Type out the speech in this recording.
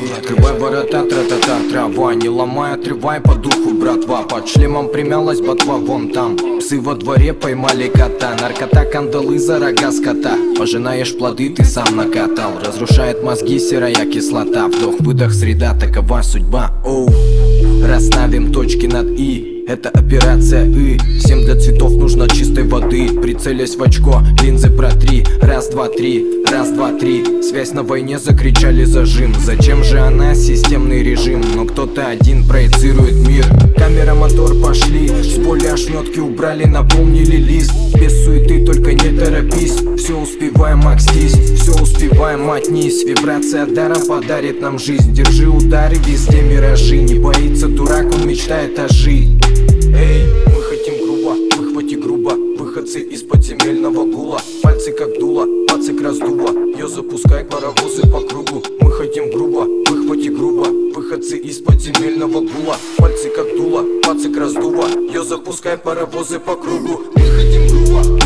Открывай ворота, тра-та-та, трава. Не ломай, отрывай по духу, братва. Под шлемом примялась ботва вон там. Псы во дворе поймали кота. Наркота, кандалы за рога скота. Пожинаешь плоды, ты сам накатал. Разрушает мозги серая кислота. Вдох-выдох, среда, такова судьба. Оу. Расставим точки над «и». Это операция «и». Всем для цветов нужно чистой воды. Прицелясь в очко, линзы протри. Раз, два, три, раз, два, три. Связь на войне, закричали зажим. Зачем же она, системный режим? Но кто-то один проецирует мир. Камера, мотор, пошли. С поля ошметки убрали, наполнили лист. Без суеты, только не торопись. Все успеваем, макстись. Все успеваем, мотнись. Вибрация даром подарит нам жизнь. Держи удары, везде миражи. Не боится дурак, он мечтает ожить. Эй, мы хотим грубо, выхвати грубо. Выходцы из подземельного гула. Пальцы как дуло, пацик раздува. Ее запускай, паровозы по кругу. Мы хотим грубо, выхвати грубо. Выходцы из подземельного гула. Пальцы как дуло, пацик раздува. Ее запускай, паровозы по кругу. Мы хотим грубо.